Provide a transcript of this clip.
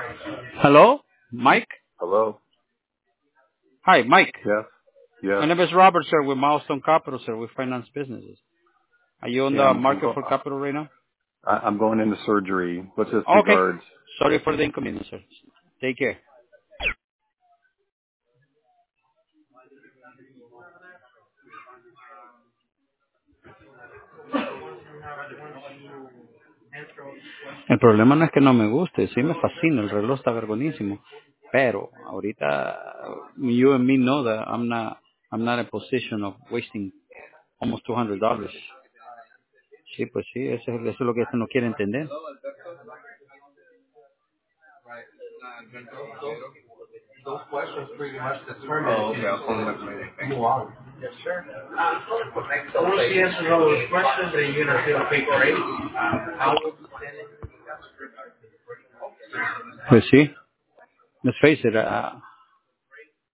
Hello, Mike? Hello? Hi, Mike. Yes? My Yes? name is Robert, sir, with Milestone Capital, sir. We finance businesses. Are you on Yeah, the market for capital right now? I'm going into surgery. What's this Okay. regards? Sorry for the inconvenience, sir. Take care. El problema no es que no me guste, sí me fascina, el reloj está vergonísimo. Pero ahorita, you and me know that I'm not in a position of wasting almost $200. Sí, pues sí, eso es lo que usted no quiere entender. Those questions pretty much determine if you move on. Yes, sir. So once you answer all those questions, then you're gonna say, okay, great. How will you send it? Pues sí, let's face it,